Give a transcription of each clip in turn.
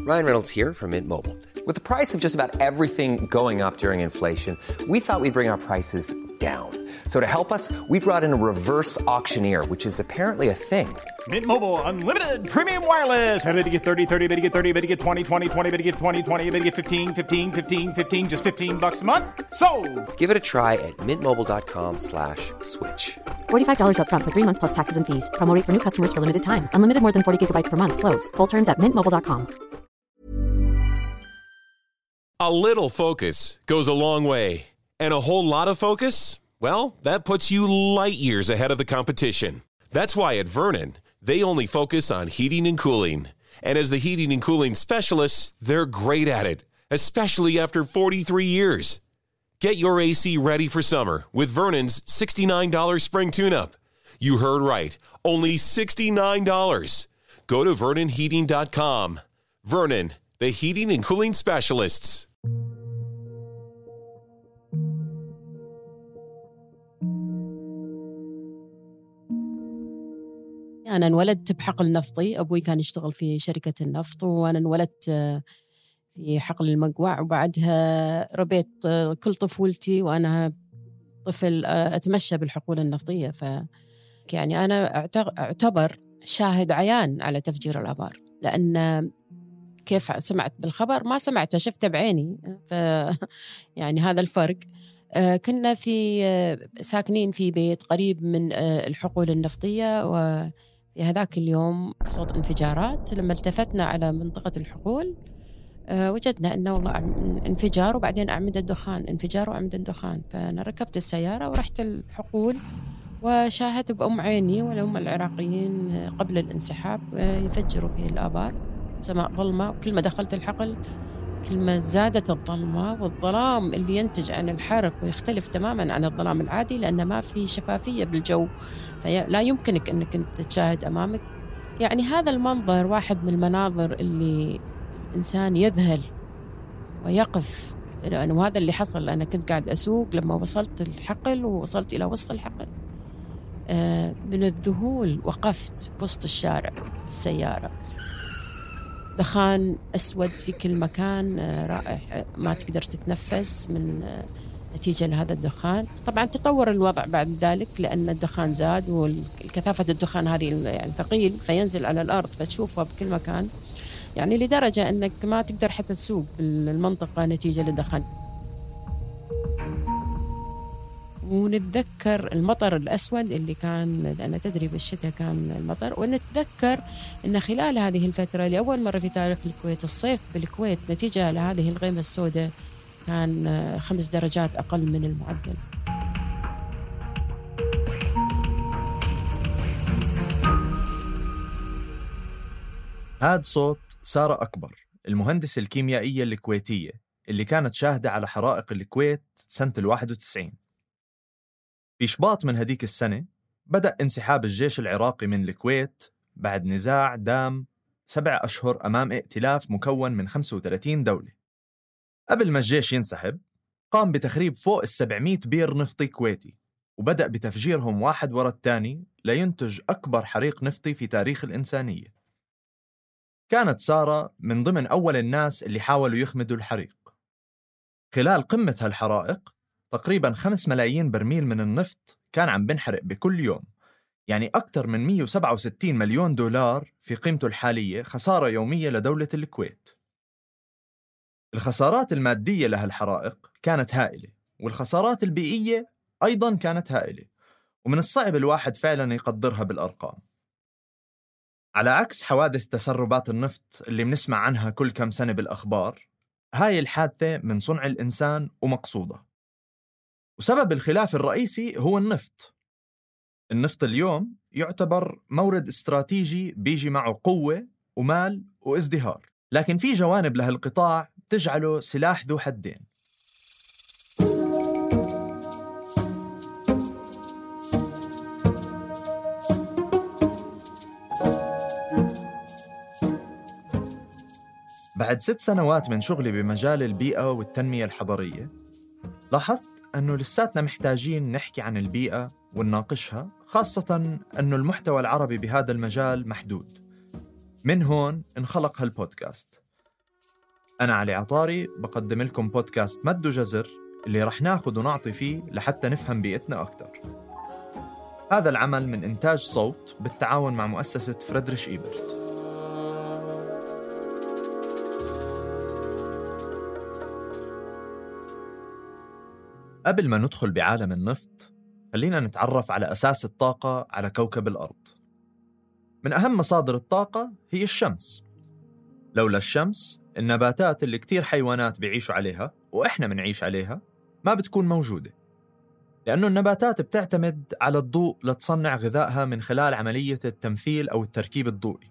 Ryan Reynolds here from Mint Mobile. With the price of just about everything going up during inflation, we thought we'd bring our prices down. So to help us, we brought in a reverse auctioneer, which is apparently a thing. Mint Mobile Unlimited Premium Wireless. How to get 30, 30, bit to get 30, bit to get 20, 20, 20, bit to get 20, 20, bit to get 15, 15, 15, 15, just $15 a month? Sold! Give it a try at mintmobile.com/switch. $45 up front for 3 months plus taxes and fees. Promo rate for new customers for limited time. Unlimited more than 40 gigabytes per month. Slows full terms at mintmobile.com. A little focus goes a long way. And a whole lot of focus? Well, that puts you light years ahead of the competition. That's why at Vernon, they only focus on heating and cooling. And as the heating and cooling specialists, they're great at it, especially after 43 years. Get your AC ready for summer with Vernon's $69 spring tune-up. You heard right, only $69. Go to VernonHeating.com. Vernon, the heating and cooling specialists. أنا انولدت بحقل نفطي، أبوي كان يشتغل في شركة النفط، وأنا انولدت في حقل المقوع، وبعدها ربيت كل طفولتي وأنا طفل أتمشى بالحقول النفطية. يعني أنا أعتبر شاهد عيان على تفجير الآبار، لأن كيف سمعت بالخبر ما سمعته، شفته بعيني. يعني هذا الفرق. كنا ساكنين في بيت قريب من الحقول النفطية، وفي هذاك اليوم صوت انفجارات. لما التفتنا على منطقة الحقول وجدنا أنه والله انفجار، وبعدين أعمدة دخان، انفجار وأعمدة دخان. فأنا ركبت السيارة ورحت الحقول وشاهدت بأم عيني والأم العراقيين قبل الانسحاب يفجروا فيه الآبار. سماء ظلمة، وكل ما دخلت الحقل كل ما زادت الظلمة، والظلام اللي ينتج عن الحرق ويختلف تماماً عن الظلام العادي، لأنه ما في شفافية بالجو، فلا يمكنك أنك أنت تشاهد أمامك. يعني هذا المنظر واحد من المناظر اللي الإنسان يذهل ويقف، لأنه هذا اللي حصل. أنا كنت قاعد أسوق لما وصلت الحقل، ووصلت إلى وسط الحقل. من الذهول وقفت وسط الشارع بالسيارة، دخان أسود في كل مكان، رائع، ما تقدر تتنفس من نتيجة لهذا الدخان. طبعا تطور الوضع بعد ذلك، لأن الدخان زاد، والكثافة الدخان هذه يعني ثقيل، فينزل على الأرض فتشوفها بكل مكان، يعني لدرجة أنك ما تقدر حتى تسوق بالمنطقة نتيجة للدخان. ونتذكر المطر الأسود اللي كان، لأن تدري بالشتاء كان المطر. ونتذكر أن خلال هذه الفترة لأول مرة في تاريخ الكويت، الصيف بالكويت نتيجة لهذه الغيمة السوداء كان 5 درجات أقل من المعدل. هذا صوت سارة أكبر، المهندسة الكيميائية الكويتية اللي كانت شاهدة على حرائق الكويت سنة 91. في شباط من هديك السنة بدأ انسحاب الجيش العراقي من الكويت بعد نزاع دام 7 أشهر أمام ائتلاف مكون من 35 دولة. قبل ما الجيش ينسحب قام بتخريب فوق 700 بير نفطي كويتي، وبدأ بتفجيرهم واحد ورا الثاني لينتج أكبر حريق نفطي في تاريخ الإنسانية. كانت سارة من ضمن أول الناس اللي حاولوا يخمدوا الحريق. خلال قمة هالحرائق تقريباً 5 ملايين برميل من النفط كان عم بنحرق بكل يوم، يعني أكثر من 167 مليون دولار في قيمته الحالية خسارة يومية لدولة الكويت. الخسارات المادية لهالحرائق كانت هائلة، والخسارات البيئية أيضاً كانت هائلة، ومن الصعب الواحد فعلاً يقدرها بالأرقام. على عكس حوادث تسربات النفط اللي بنسمع عنها كل كم سنة بالأخبار، هاي الحادثة من صنع الإنسان ومقصودة. وسبب الخلاف الرئيسي هو النفط. النفط اليوم يعتبر مورد استراتيجي بيجي معه قوة ومال وازدهار، لكن في جوانب لهالقطاع تجعله سلاح ذو حدين. بعد 6 سنوات من شغلي بمجال البيئة والتنمية الحضرية، لاحظت أنه لساتنا محتاجين نحكي عن البيئة ونناقشها، خاصة أنه المحتوى العربي بهذا المجال محدود. من هون انخلق هالبودكاست، أنا علي عطاري بقدم لكم بودكاست مد وجزر اللي رح ناخد ونعطي فيه لحتى نفهم بيئتنا أكتر. هذا العمل من إنتاج صوت بالتعاون مع مؤسسة فريدريش إيبرت. قبل ما ندخل بعالم النفط، خلينا نتعرف على أساس الطاقة على كوكب الأرض. من أهم مصادر الطاقة هي الشمس. لولا الشمس، النباتات اللي كتير حيوانات بيعيشوا عليها وإحنا منعيش عليها ما بتكون موجودة، لأنه النباتات بتعتمد على الضوء لتصنع غذائها من خلال عملية التمثيل أو التركيب الضوئي.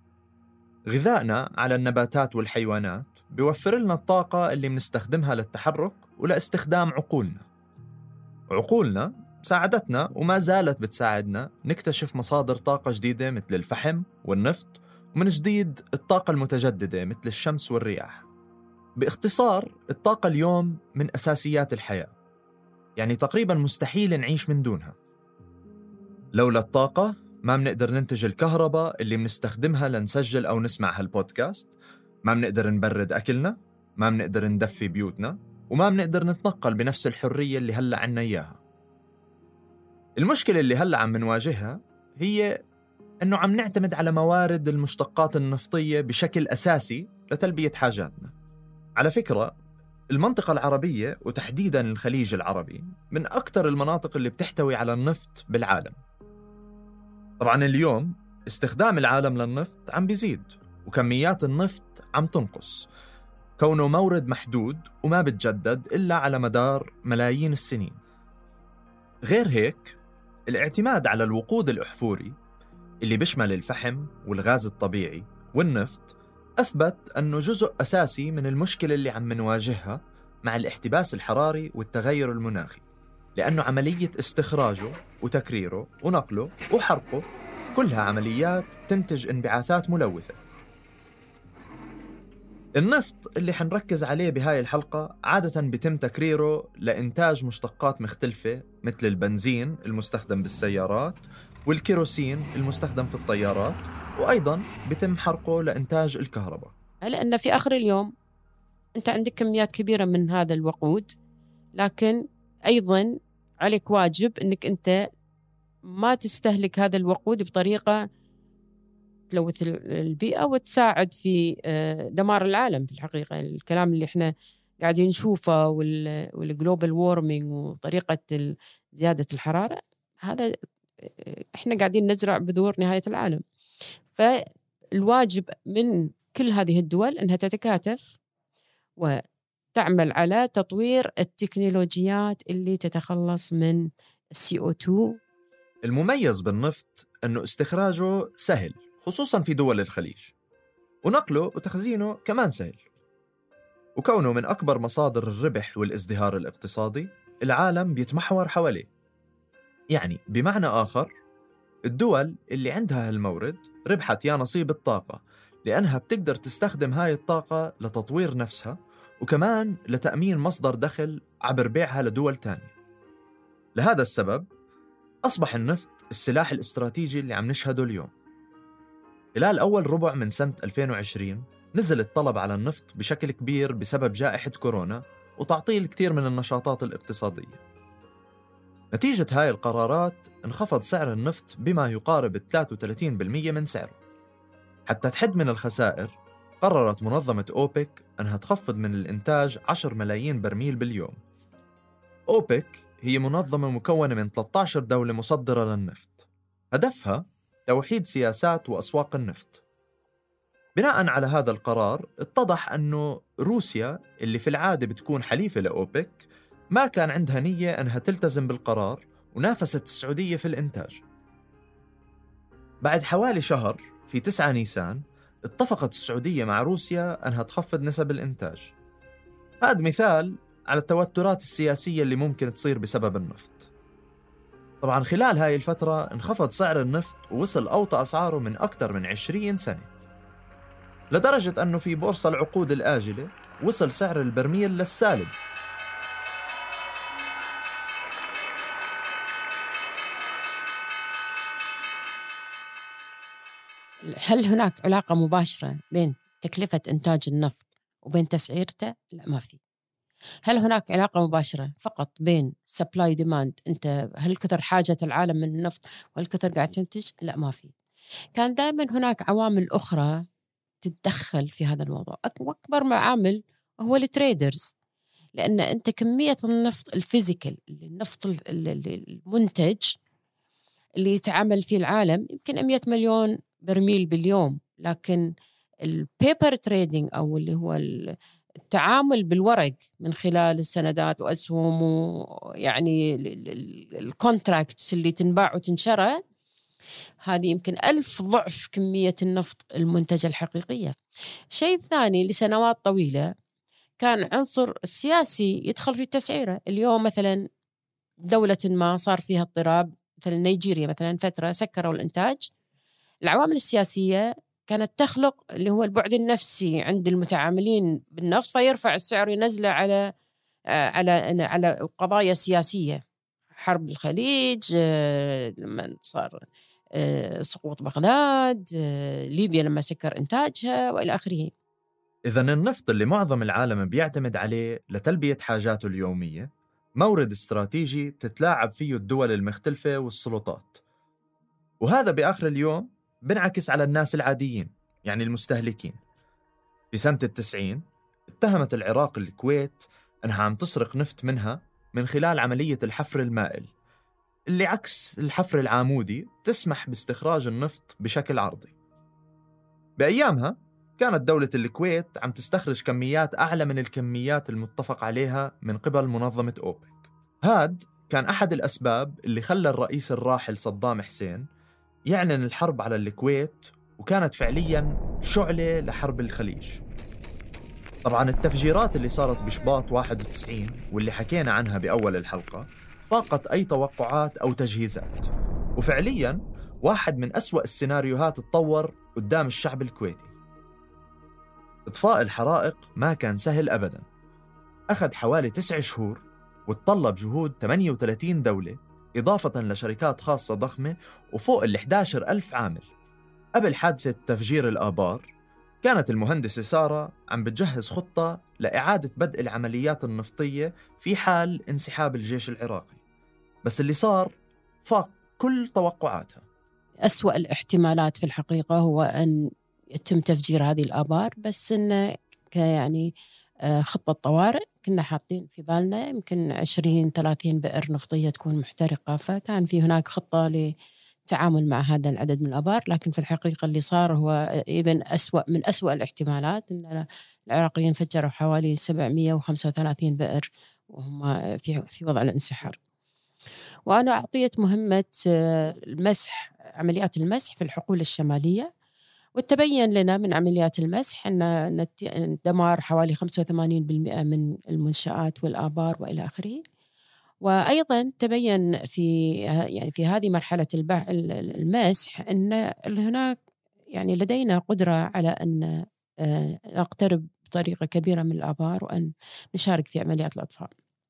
غذائنا على النباتات والحيوانات بيوفر لنا الطاقة اللي بنستخدمها للتحرك ولاستخدام عقولنا. وعقولنا ساعدتنا وما زالت بتساعدنا نكتشف مصادر طاقة جديدة مثل الفحم والنفط، ومن جديد الطاقة المتجددة مثل الشمس والرياح. باختصار، الطاقة اليوم من أساسيات الحياة، يعني تقريباً مستحيل نعيش من دونها. لولا الطاقة ما بنقدر ننتج الكهرباء اللي بنستخدمها لنسجل أو نسمع هالبودكاست، ما بنقدر نبرد أكلنا، ما بنقدر ندفي بيوتنا، وما بنقدر نتنقل بنفس الحرية اللي هلأ عنا إياها. المشكلة اللي هلأ عم نواجهها هي أنه عم نعتمد على موارد المشتقات النفطية بشكل أساسي لتلبية حاجاتنا. على فكرة، المنطقة العربية وتحديداً الخليج العربي من أكثر المناطق اللي بتحتوي على النفط بالعالم. طبعاً اليوم استخدام العالم للنفط عم بيزيد، وكميات النفط عم تنقص، كونه مورد محدود وما بتجدد إلا على مدار ملايين السنين. غير هيك، الاعتماد على الوقود الأحفوري اللي بيشمل الفحم والغاز الطبيعي والنفط أثبت أنه جزء أساسي من المشكلة اللي عم نواجهها مع الاحتباس الحراري والتغير المناخي، لأنه عملية استخراجه وتكريره ونقله وحرقه كلها عمليات تنتج انبعاثات ملوثة. النفط اللي حنركز عليه بهاي الحلقة عادة بيتم تكريره لإنتاج مشتقات مختلفة مثل البنزين المستخدم بالسيارات والكيروسين المستخدم في الطيارات، وأيضاً بيتم حرقه لإنتاج الكهرباء. لأن في آخر اليوم أنت عندك كميات كبيرة من هذا الوقود، لكن أيضاً عليك واجب أنك أنت ما تستهلك هذا الوقود بطريقة تلوث البيئة وتساعد في دمار العالم. في الحقيقة الكلام اللي احنا قاعدين نشوفه والجلوبال وورمينج وطريقة زيادة الحرارة، هذا احنا قاعدين نزرع بذور نهاية العالم. فالواجب من كل هذه الدول أنها تتكاتف وتعمل على تطوير التكنولوجيات اللي تتخلص من CO2. المميز بالنفط أنه استخراجه سهل خصوصاً في دول الخليج، ونقله وتخزينه كمان سهل، وكونه من أكبر مصادر الربح والازدهار الاقتصادي العالم بيتمحور حواليه. يعني بمعنى آخر، الدول اللي عندها هالمورد ربحت يا نصيب الطاقة، لأنها بتقدر تستخدم هاي الطاقة لتطوير نفسها وكمان لتأمين مصدر دخل عبر بيعها لدول تانية. لهذا السبب أصبح النفط السلاح الاستراتيجي اللي عم نشهده اليوم. خلال أول ربع من سنة 2020 نزل الطلب على النفط بشكل كبير بسبب جائحة كورونا وتعطيل كتير من النشاطات الاقتصادية. نتيجة هاي القرارات انخفض سعر النفط بما يقارب 33% من سعره. حتى تحد من الخسائر، قررت منظمة أوبك أنها تخفض من الإنتاج 10 ملايين برميل باليوم. أوبك هي منظمة مكونة من 13 دولة مصدرة للنفط، هدفها توحيد سياسات وأسواق النفط. بناء على هذا القرار اتضح أنه روسيا اللي في العادة بتكون حليفة لأوبك ما كان عندها نية أنها تلتزم بالقرار، ونافست السعودية في الإنتاج. بعد حوالي شهر في 9 نيسان اتفقت السعودية مع روسيا أنها تخفض نسب الإنتاج. هذا مثال على التوترات السياسية اللي ممكن تصير بسبب النفط. طبعاً خلال هاي الفترة انخفض سعر النفط ووصل أوطى أسعاره من أكثر من 20 سنة، لدرجة أنه في بورصة العقود الآجلة وصل سعر البرميل للسالب. هل هناك علاقة مباشرة بين تكلفة إنتاج النفط وبين تسعيرته؟ لا، ما في. هل هناك علاقة مباشرة فقط بين supply demand، أنت هل كثر حاجة العالم من النفط وهل كثر قاعد تنتج؟ لا، ما في. كان دائما هناك عوامل أخرى تتدخل في هذا الموضوع. أكبر عامل هو التريدرز، لأن أنت كمية النفط الفيزيكال، النفط المنتج اللي يتعامل فيه العالم يمكن 100 مليون برميل باليوم، لكن البيبر تريدينج أو اللي هو التعامل بالورق من خلال السندات وأسهم ويعني الكونتراكتس اللي تنباع وتنشرى، هذه يمكن 1000 ضعف كمية النفط المنتجة الحقيقية. شيء ثاني، لسنوات طويلة كان عنصر السياسي يدخل في التسعيرة. اليوم مثلا دولة ما صار فيها اضطراب، مثلا نيجيريا مثلا فترة سكروا الإنتاج، العوامل السياسية كانت تخلق اللي هو البعد النفسي عند المتعاملين بالنفط، فيرفع السعر ينزله على قضايا سياسية، حرب الخليج، لما صار سقوط بغداد، ليبيا لما سكر إنتاجها وإلى آخره. إذن النفط اللي معظم العالم بيعتمد عليه لتلبية حاجاته اليومية مورد استراتيجي بتتلاعب فيه الدول المختلفة والسلطات، وهذا بآخر اليوم بنعكس على الناس العاديين، يعني المستهلكين. في سنة 90 اتهمت العراق الكويت أنها عم تسرق نفط منها من خلال عملية الحفر المائل، اللي عكس الحفر العامودي تسمح باستخراج النفط بشكل عرضي. بأيامها كانت دولة الكويت عم تستخرج كميات أعلى من الكميات المتفق عليها من قبل منظمة أوبك. هاد كان أحد الأسباب اللي خلى الرئيس الراحل صدام حسين يعلن الحرب على الكويت، وكانت فعلياً شعلة لحرب الخليج. طبعاً التفجيرات اللي صارت بشباط 91 واللي حكينا عنها بأول الحلقة فاقت أي توقعات أو تجهيزات، وفعلياً واحد من أسوأ السيناريوهات تطور قدام الشعب الكويتي. إطفاء الحرائق ما كان سهل أبداً، أخذ حوالي 9 شهور وتطلب جهود 38 دولة إضافة لشركات خاصة ضخمة وفوق 11,000 عامل. قبل حادثة تفجير الآبار كانت المهندسة سارة عم بتجهز خطة لإعادة بدء العمليات النفطية في حال انسحاب الجيش العراقي، بس اللي صار فاق كل توقعاتها. أسوأ الاحتمالات في الحقيقة هو أن يتم تفجير هذه الآبار، بس إنه يعني خطة طوارئ كنا حاطين في بالنا يمكن 20-30 بئر نفطية تكون محترقة، فكان في هناك خطة للتعامل مع هذا العدد من الآبار. لكن في الحقيقة اللي صار هو أسوأ من أسوأ الاحتمالات، إن العراقيين فجروا حوالي 735 بئر وهم في وضع الانسحار. وأنا أعطيت مهمة المسح، عمليات المسح في الحقول الشمالية، وتبين لنا من عمليات المسح أن دمار حوالي 85% من المنشآت والآبار وإلى آخره. وأيضا تبين في هذه مرحلة المسح أن هناك يعني لدينا قدرة على أن نقترب بطريقة كبيرة من الآبار وأن نشارك في عمليات الإطفاء.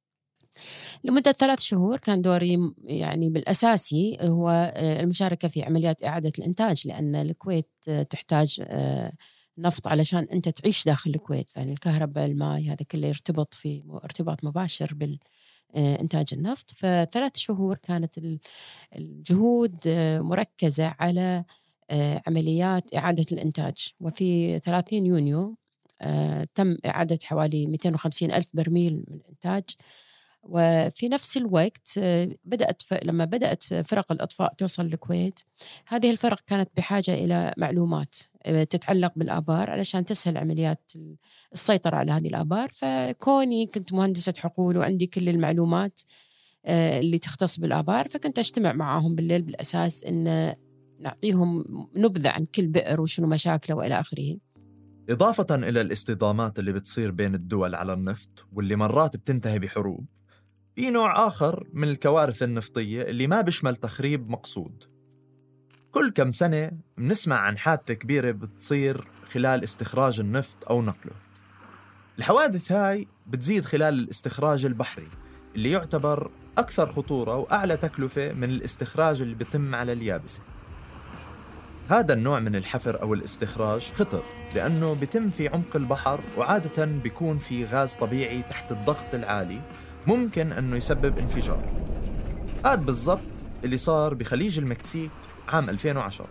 لمدة 3 شهور كان دوري يعني بالأساسي هو المشاركة في عمليات إعادة الإنتاج، لأن الكويت تحتاج نفط علشان أنت تعيش داخل الكويت، فإن الكهرباء الماء هذا كله يرتبط في ارتباط مباشر بالإنتاج النفط. ف3 شهور كانت الجهود مركزة على عمليات إعادة الإنتاج. وفي 30 يونيو تم إعادة حوالي 250,000 برميل من الإنتاج. وفي نفس الوقت لما بدأت فرق الإطفاء توصل للكويت، هذه الفرق كانت بحاجة إلى معلومات تتعلق بالآبار علشان تسهل عمليات السيطرة على هذه الآبار. فكوني كنت مهندسة حقول وعندي كل المعلومات اللي تختص بالآبار، فكنت أجتمع معهم بالليل بالأساس إن نعطيهم نبذة عن كل بئر وشنو مشاكله وإلى آخره. إضافة إلى الاصطدامات اللي بتصير بين الدول على النفط واللي مرات بتنتهي بحروب، في نوع آخر من الكوارث النفطية اللي ما بيشمل تخريب مقصود. كل كم سنة بنسمع عن حادثة كبيرة بتصير خلال استخراج النفط أو نقله. الحوادث هاي بتزيد خلال الاستخراج البحري اللي يعتبر أكثر خطورة وأعلى تكلفة من الاستخراج اللي بيتم على اليابسة. هذا النوع من الحفر أو الاستخراج خطر لأنه بيتم في عمق البحر، وعادة بيكون في غاز طبيعي تحت الضغط العالي ممكن أنه يسبب انفجار. هذا بالضبط اللي صار بخليج المكسيك عام 2010.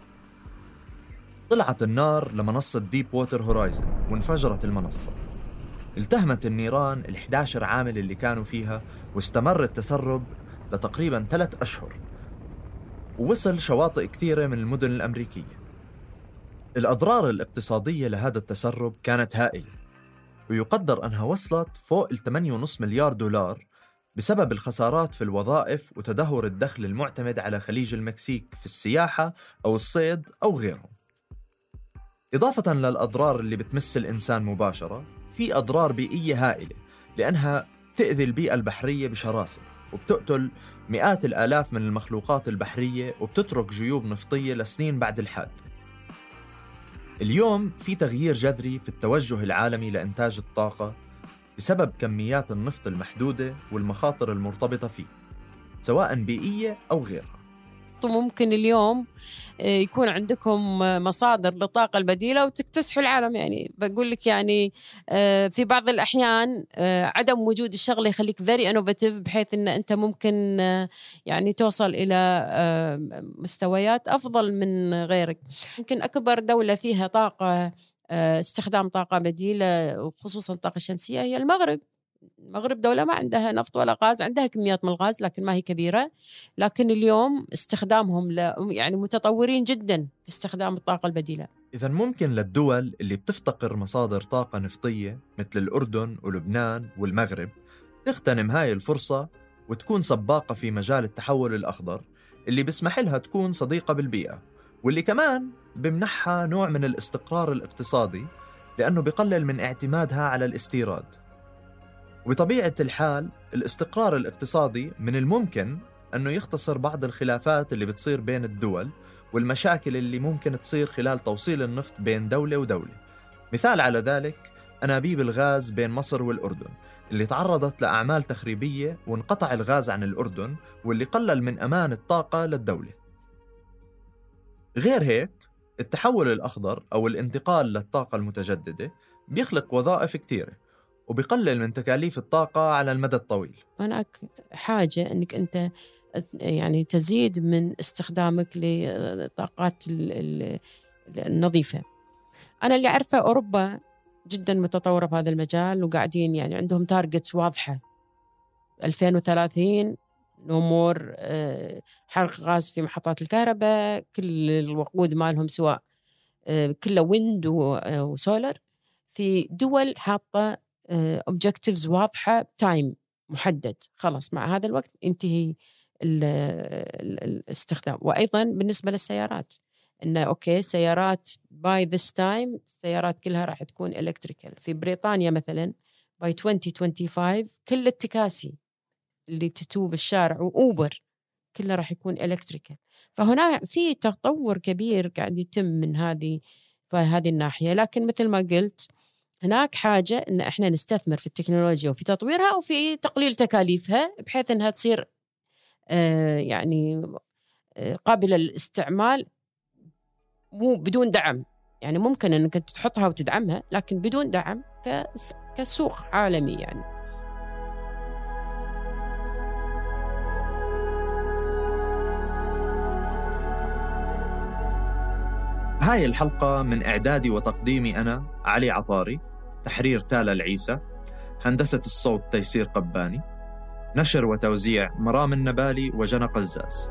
طلعت النار لمنصة ديب ووتر هورايزن وانفجرت المنصة. التهمت النيران ال11 عامل اللي كانوا فيها، واستمر التسرب لتقريباً 3 أشهر، ووصل شواطئ كثيرة من المدن الأمريكية. الأضرار الاقتصادية لهذا التسرب كانت هائلة، ويقدر أنها وصلت فوق 8.5 مليار دولار بسبب الخسارات في الوظائف وتدهور الدخل المعتمد على خليج المكسيك في السياحة أو الصيد أو غيره. إضافة للأضرار اللي بتمس الإنسان مباشرة، في أضرار بيئية هائلة لأنها تأذي البيئة البحرية بشراسة، وبتقتل مئات الآلاف من المخلوقات البحرية، وبتترك جيوب نفطية لسنين بعد الحادثة. اليوم في تغيير جذري في التوجه العالمي لإنتاج الطاقة بسبب كميات النفط المحدودة والمخاطر المرتبطة فيه، سواء بيئية أو غيرها. ممكن اليوم يكون عندكم مصادر للطاقة البديلة وتكتسحوا العالم. يعني بقول لك يعني في بعض الأحيان عدم وجود الشغلة يخليك very innovative، بحيث أن أنت ممكن يعني توصل إلى مستويات أفضل من غيرك. يمكن أكبر دولة فيها طاقة استخدام طاقة بديلة وخصوصا الطاقة الشمسية هي المغرب. المغرب دولة ما عندها نفط ولا غاز، عندها كميات من الغاز لكن ما هي كبيرة، لكن اليوم استخدامهم يعني متطورين جدا في استخدام الطاقة البديلة. إذا ممكن للدول اللي بتفتقر مصادر طاقة نفطية مثل الأردن ولبنان والمغرب تغتنم هاي الفرصة وتكون سباقة في مجال التحول الأخضر اللي بيسمح لها تكون صديقة بالبيئة، واللي كمان بمنحها نوع من الاستقرار الاقتصادي لأنه بيقلل من اعتمادها على الاستيراد. وبطبيعة الحال الاستقرار الاقتصادي من الممكن أنه يختصر بعض الخلافات اللي بتصير بين الدول والمشاكل اللي ممكن تصير خلال توصيل النفط بين دولة ودولة. مثال على ذلك أنابيب الغاز بين مصر والأردن اللي تعرضت لأعمال تخريبية وانقطع الغاز عن الأردن، واللي قلل من أمان الطاقة للدولة. غير هيك التحول الأخضر أو الانتقال للطاقة المتجددة بيخلق وظائف كتيرة وبيقلل من تكاليف الطاقة على المدى الطويل. هناك حاجة أنك أنت يعني تزيد من استخدامك للطاقات النظيفة. أنا اللي أعرفه أوروبا جدا متطورة في هذا المجال، وقاعدين يعني عندهم تارجتس واضحة 2030 نمور حرق غاز في محطات الكهرباء، كل الوقود مالهم سواء كله ويند وسولر. في دول حاطة objectives واضحة، تايم محدد، خلاص مع هذا الوقت انتهي الاستخدام. وأيضا بالنسبة للسيارات إنه أوكي سيارات by this time السيارات كلها راح تكون electrical. في بريطانيا مثلا by 2025 كل التكاسي اللي تتوب الشارع وأوبر كلها راح يكون electrical. فهنا في تطور كبير قاعد يتم من هذه الناحية. لكن مثل ما قلت هناك حاجة إن إحنا نستثمر في التكنولوجيا وفي تطويرها وفي تقليل تكاليفها بحيث إنها تصير يعني قابلة للاستعمال مو بدون دعم. يعني ممكن إنك تحطها وتدعمها لكن بدون دعم كسوق عالمي. يعني هاي الحلقة من إعدادي وتقديمي أنا علي عطاري، تحرير تالا العيسى، هندسة الصوت تيسير قباني، نشر وتوزيع مرام النبالي وجنى قزاز.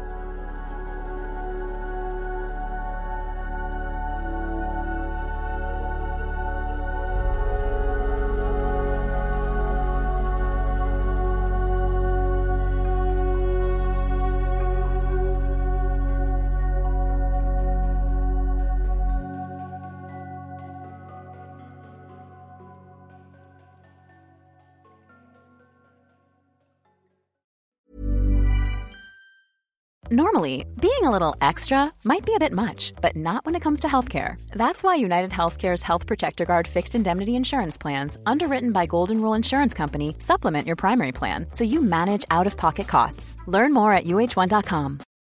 Normally, being a little extra might be a bit much, but not when it comes to healthcare. That's why United Healthcare's Health Protector Guard fixed indemnity insurance plans, underwritten by Golden Rule Insurance Company, supplement your primary plan so you manage out-of-pocket costs. Learn more at uh1.com.